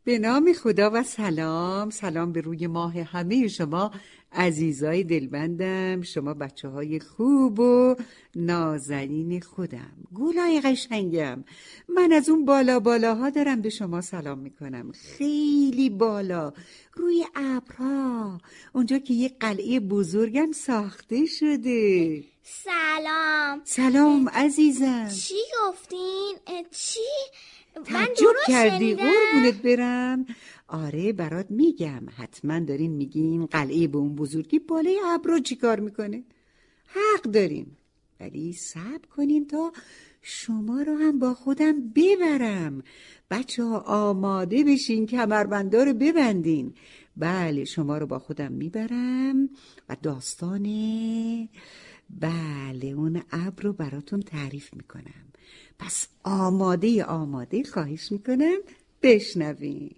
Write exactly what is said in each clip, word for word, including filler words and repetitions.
به نام خدا و سلام. سلام به روی ماه همه شما عزیزای دلبندم، شما بچه های خوب و نازنین خودم، گولای قشنگم. من از اون بالا بالاها دارم به شما سلام میکنم، خیلی بالا روی ابرها، اونجا که یه قلعه بزرگم ساخته شده. سلام. سلام عزیزم. چی گفتین؟ چی؟ تعجب کردی؟ قربونت برم. آره برات میگم، حتما دارین میگین قلعه به اون بزرگی بالای ابرا چی کار میکنه. حق دارین، ولی صبر کنین تا شما رو هم با خودم ببرم. بچه ها آماده بشین، کمربندا رو ببندین. بله شما رو با خودم میبرم و داستانه بله اون ابر رو براتون تعریف میکنم. پس آماده آماده خواهش میکنم بشنوین.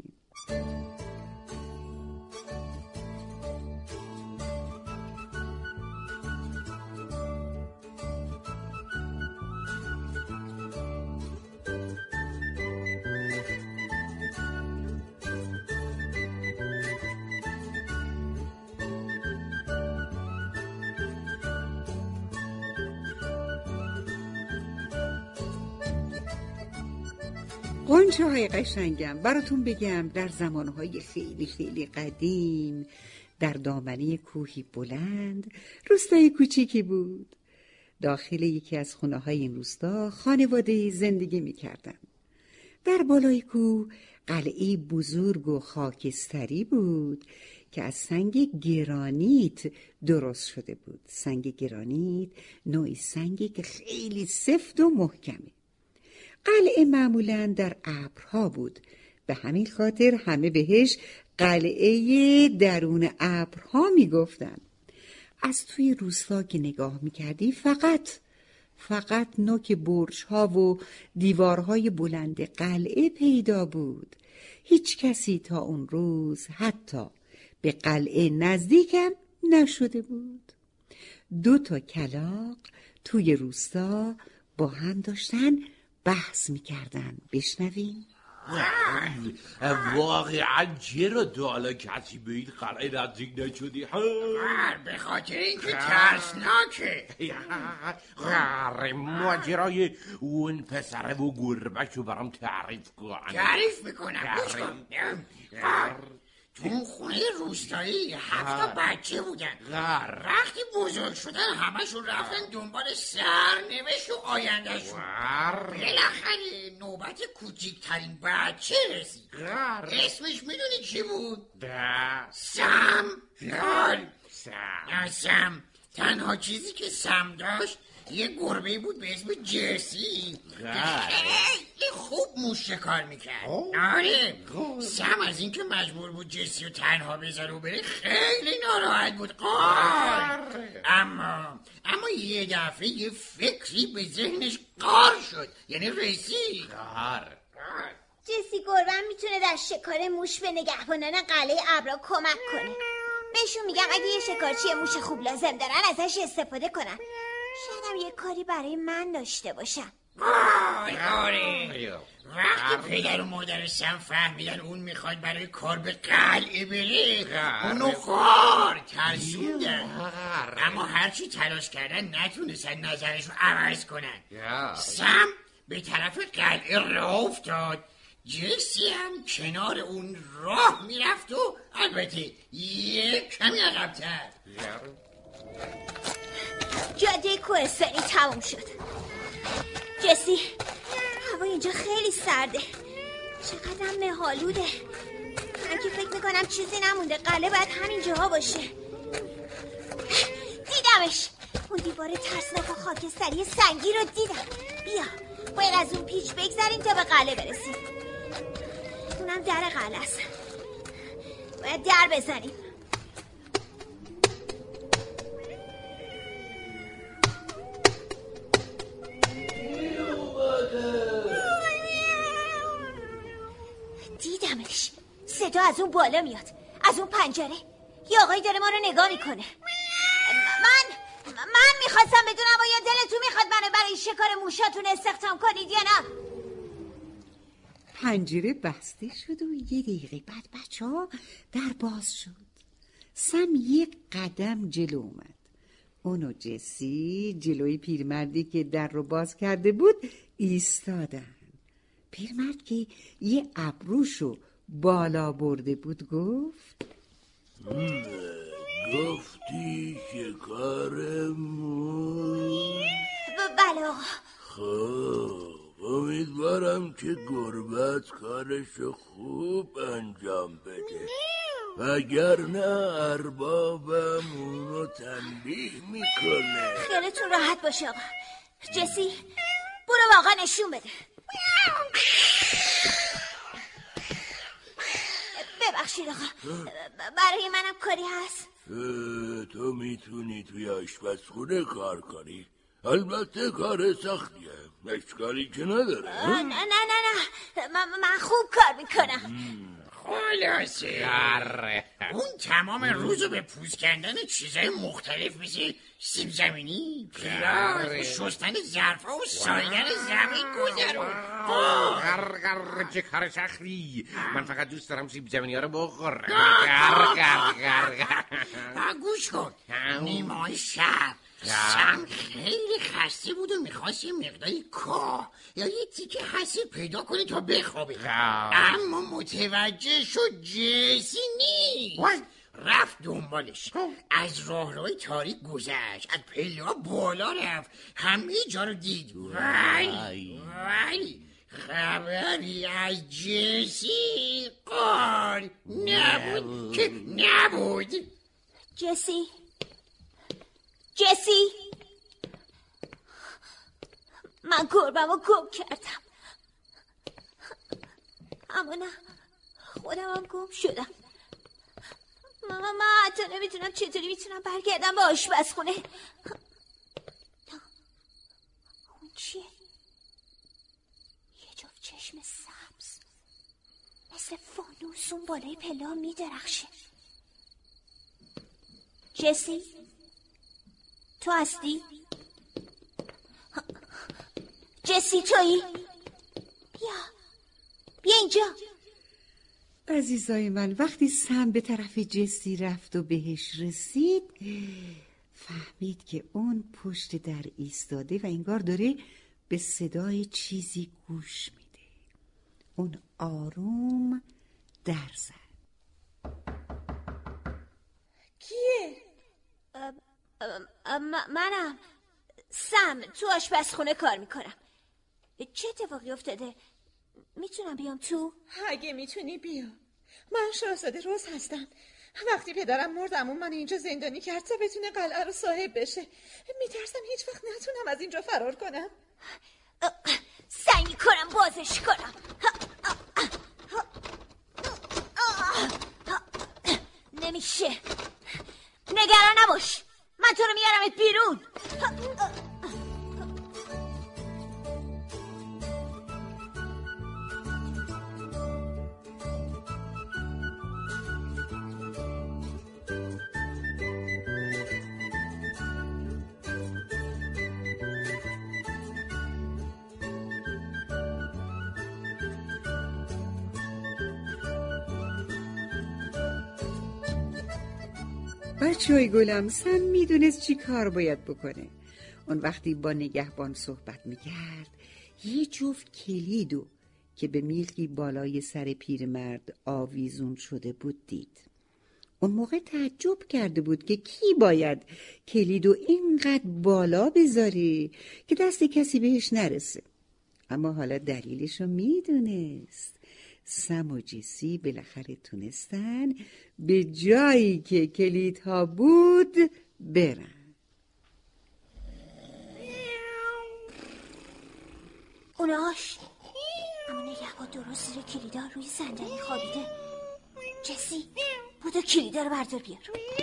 قنچه های قشنگم، براتون بگم در زمانهای خیلی خیلی قدیم در دامنه کوهی بلند روستای کوچیکی بود. داخل یکی از خونه های این روستا خانواده زندگی می کردن. در بالای کوه قلعه بزرگ و خاکستری بود که از سنگ گرانیت درست شده بود. سنگ گرانیت نوعی سنگی که خیلی سفت و محکمه. قلعه معمولاً در ابرها بود، به همین خاطر همه بهش قلعه درون ابرها میگفتن. از توی روستا که نگاه میکردی فقط فقط نوک برج‌ها و دیوارهای بلند قلعه پیدا بود. هیچ کسی تا اون روز حتی به قلعه نزدیکم نشده بود. دو تا کلاغ توی روستا با هم داشتن بحث میکردن. بشنویم. واقعا چرا تا حالا کسی به این قلعه نزدیک نشدی؟ به خاطر اینکه ترسناکه. ماجرای اون پسره و گربه‌شو برام تعریف کن. تعریف میکنم. تو اون خونه روستایی هفت تا بچه بودن. وقتی بزرگ شدن همشون رفتن دنبال سرنوشت و آیندهشون. بالاخره نوبت کوچیکترین بچه رسید. اسمش میدونی چی بود؟ سم. لال سم. سم تنها چیزی که سم داشت یه گربه بود به اسم جرسی که خیلی خوب موش شکار میکرد. آره سم از اینکه مجبور بود جرسی رو تنها بذاره و بره خیلی ناراحت بود. قار اما اما یه دفعه یه فکری به ذهنش قار شد، یعنی رسید. قار جرسی گربه میتونه در شکار موش به نگهبانان قلعه ابرا کمک کنه. بهشون میگم اگه یه شکارچی موش خوب لازم دارن ازش استفاده کنن. شاید هم یه کاری برای من داشته باشم. آره وقتی پدر و مادر سم فهمیدن اون میخواد برای کار به قلعه بره، اونو خار ترسوندن. اما هرچی تلاش کردن نتونستن نظرشو عوض کنن. سم به طرف قلعه راه افتاد، جرسی هم کنار اون راه میرفت و البته یک کمی عقب‌تر. جاده کوهستانی تموم شد. جسی هوا اینجا خیلی سرده، چقدر مه‌آلوده. من که فکر میکنم چیزی نمونده، قلعه باید همین جاها باشه. دیدمش، اون دیوار ترسناک و خاکستری سنگی رو دیدم. بیا باید از اون پیچ بگذاریم تا به قلعه برسیم. اونم در قلعه است، باید در بزنیم. دیدمش، صدا از اون بالا میاد، از اون پنجره. یه آقایی داره ما رو نگاه میکنه. من من میخواستم بدونم آیا دلتون میخواد منو برای شکار موشاتون استخدام کنید یا نه؟ پنجره بسته شد و یه دقیقه بعد بچه ها در باز شد. سم یک قدم جلو اومد. اون و جسی جلوی پیرمردی که در رو باز کرده بود ایستادن. پیرمرد که یه ابروشو بالا برده بود گفت گفتی شکارمون؟ بله آقا. خب امیدوارم که گربت کارشو خوب انجام بده، وگرنه اربابم اونو تنبیه میکنه. خیالتون راحت باشه آقا. جسی برو واقعا نشون بده. ببخشید آقا، برای منم کاری هست؟ تو میتونی توی آشپزخونه کار کنی، البته کار سختیه، اشکالی که نداره. نه نه نه نه من, من خوب کار میکنم. خلاصه اون تمام روزو به پوست کندن چیزای مختلف مثل سیب زمینی، پیاز، شستن ظرفا و ساییدن زمین گذرون. گر گر چه کار سختی، من فقط دوست دارم سیب زمینی ها رو بخورم. گر گر گر گر گوش کن، نیمای شب سم خیلی خسته بود و میخواست یه مقداری کاه یا یه تیکه حسیر پیدا کنه تا بخوابه، اما متوجه شد جسی نیست. رفت دنبالش، از راهروی تاریک گذشت، از پله ها بالا رفت، همه جا رو دید، ولی ولی خبری از جسی قال نبود که نبود. جسی جسی من گربم رو گم کردم، اما نه خودم هم گم شدم. من, من حتی نمیتونم چطوری میتونم برگردم به آشپزخونه. اون چیه؟ یه جفت چشم سبز مثل فانوس اون بالای پله ها میدرخشه. جسی تو هستی؟ جسی تویی؟ بیا بیا اینجا. عزیزای من، وقتی سم به طرف جسی رفت و بهش رسید فهمید که اون پشت در ایستاده و انگار داره به صدای چیزی گوش میده. اون آروم در زد. کیه؟ منم سم، تو آشپزخونه کار میکنم. چه اتفاقی افتاده؟ میتونم بیام تو؟ اگه میتونی بیا. من شاهزاده روز هستم. وقتی پدرم مرد عموم من اینجا زندانی کرد تا بتونه قلعه رو صاحب بشه. میترسم هیچ وقت نتونم از اینجا فرار کنم. سعی میکنم بازش کنم. نمیشه. نگران نباش، من تو رو میارمت بیرون. بچه های گلم، سم میدونست چی کار باید بکنه. اون وقتی با نگهبان صحبت میکرد یه جفت کلیدو که به میلکی بالای سر پیرمرد آویزون شده بود دید. اون موقع تعجب کرده بود که کی باید کلیدو اینقدر بالا بذاره که دست کسی بهش نرسه، اما حالا دلیلشو میدونست. سم و جسی بالاخره تونستن به جایی که کلیدها بود برن. اوناش اما نگهبان درست زیر کلیدا روی صندلی خوابیده. جسی بودو کلیدا رو بردار بیار.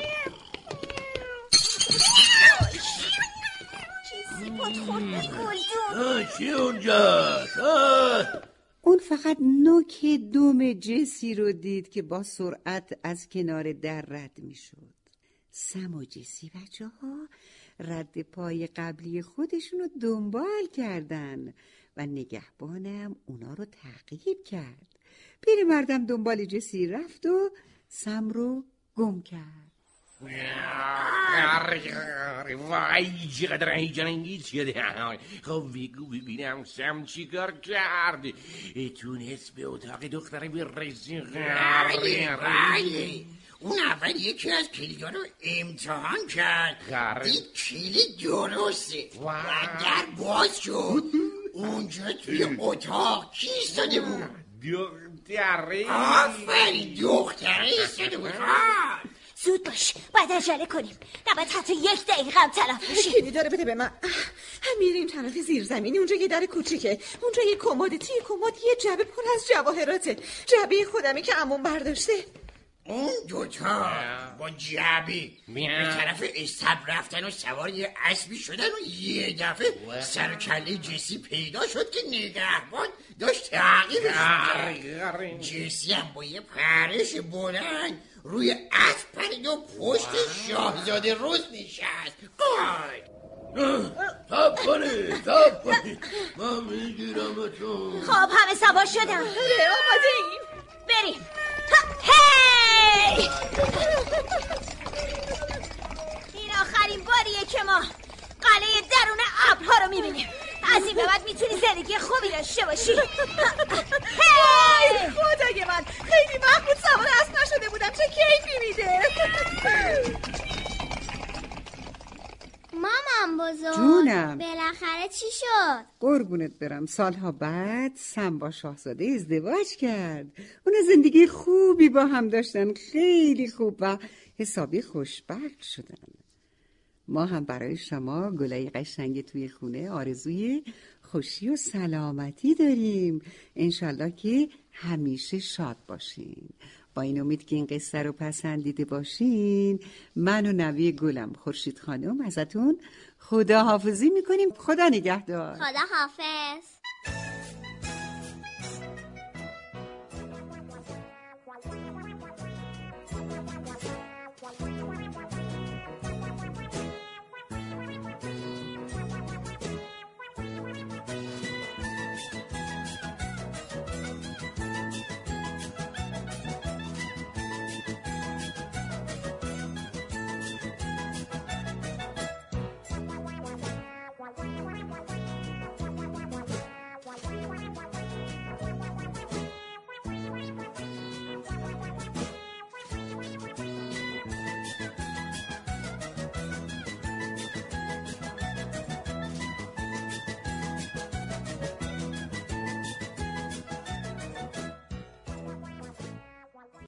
جسی بود خورد به گلدون. چی اونجاست؟ اون فقط نوک دم جسی رو دید که با سرعت از کنار در رد می شد. سم و جسی بچه ها رد پای قبلی خودشون رو دنبال کردن. و نگهبانم اونا رو تعقیب کرد. پیرمردم دنبال جسی رفت و سم رو گم کرد. وای چقدر هیجان انگیز شده. خب بگو ببینم سم چی کار کرد؟ تونست به اتاق دختره برسه؟ بله بله، اون اول یکی از کلیدا رو امتحان کرد، دید کلید درسته و در باز شد. اونجا توی اتاق کی ایستاده بود؟ دختره. آفرین، دختره ایستاده بود. زود باش، باید عجله کنیم. نباید حتی یک دقیقه هم تلف بشه. کلید رو بده به من. میریم طرف زیرزمینی، اونجا یه در کوچیکه، اونجا یه کمد، توی کمد یه جعبه پر از جواهراته، جعبه خودمی که عموم برداشته. اون دوتا با جعبه به طرف استبل رفتن و سوار یه اسبی شدن و یه دفعه سر و کله جسی پیدا شد که نگهبان داشت تعقیبش می‌کرد. جسی هم با یه پرش بلند روی اسب پرید و پشت شاهزاده روز نشست. تاب کنید تاب کنید، من میگیرمتون. خب همه سوار شدن. آماده ایم، بریم. هی! این آخرین باریه که ما قلعه درون ابرها رو میبینیم. از این به بعد میتونی زندگی خوبی داشته باشی. هی! خدای من، خیلی وقت بود سوار اسب نشده بودم، چه کیفی میده. مامان بزرگ، جونم، بالاخره چی شد؟ قربونت برم. سالها بعد سم با شاهزاده ازدواج کرد. اونا زندگی خوبی با هم داشتن، خیلی خوب و حسابی خوشبخت شدن. ما هم برای شما گلای قشنگ توی خونه آرزوی خوشی و سلامتی داریم. انشالله که همیشه شاد باشین. با این امید که این قصه رو پسندیده باشین، من و نوی گلم خورشید خانم ازتون خداحافظی میکنیم. خدا نگهدار. خدا حافظ.